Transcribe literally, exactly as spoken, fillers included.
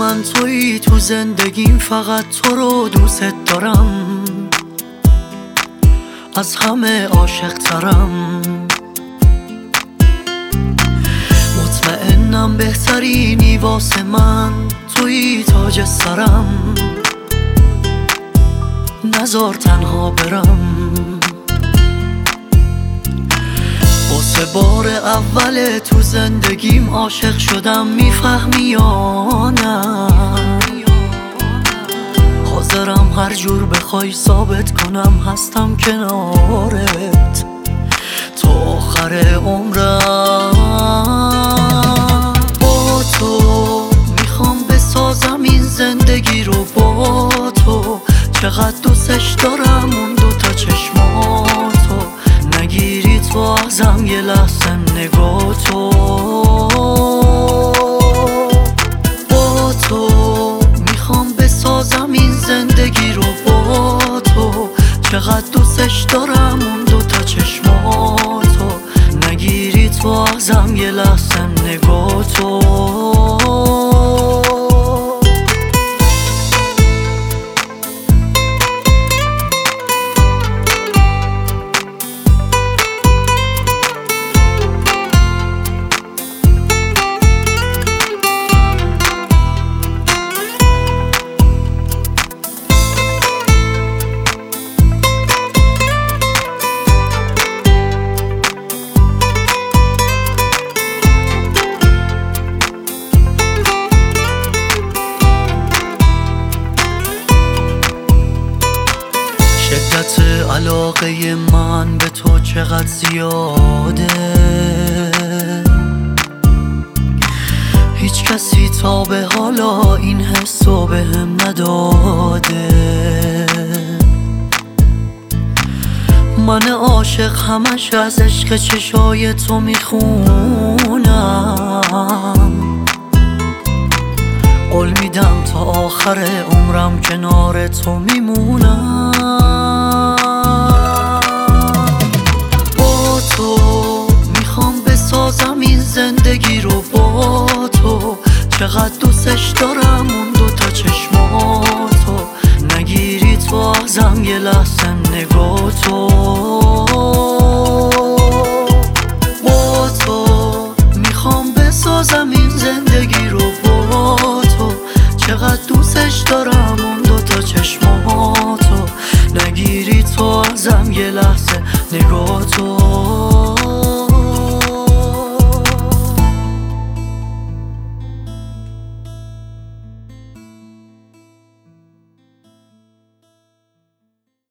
من تویی تو زندگیم، فقط تو رو دوست دارم، از همه عاشق ترم. مطمئنم بهترینی واسه من، تویی تاج سرم، نذار تنها برم. واسه بار اول تو زندگیم عاشق شدم، میفهمی یا نه؟ حاضرم هر جور بخوای ثابت کنم هستم کنارت تا آخر عمرم. با تو میخوام بسازم این زندگی رو، با تو چقدر دوستش دارم اون دوتا چشماتو، نگیری تو ازم یه لحظه نگاه تو. با تو میخوام بسازم این زندگی رو، با تو چقدر دوستش دارم اون دوتا چشماتو، نگیری تو ازم یه لحظه نگاه تو. شدت علاقه من به تو چقدر زیاده، هیچ کسی تا به حالا این حسو بهم نداده. من عاشق همش از عشق چشای تو میخونم، قول میدم تا آخر عمرم کنار تو میمونم. با تو میخوام بسازم این زندگی رو، با تو چقدر دوستش دارم اون دوتا چشماتو، نگیری تو ازم یه لحظه نگاه تو. با تو میخوام بسازم این زندگی رو، با تو چقدر دوستش دارم اون دوتا چشماتو، نگیری تو ازم یه لحظه نگاه تو.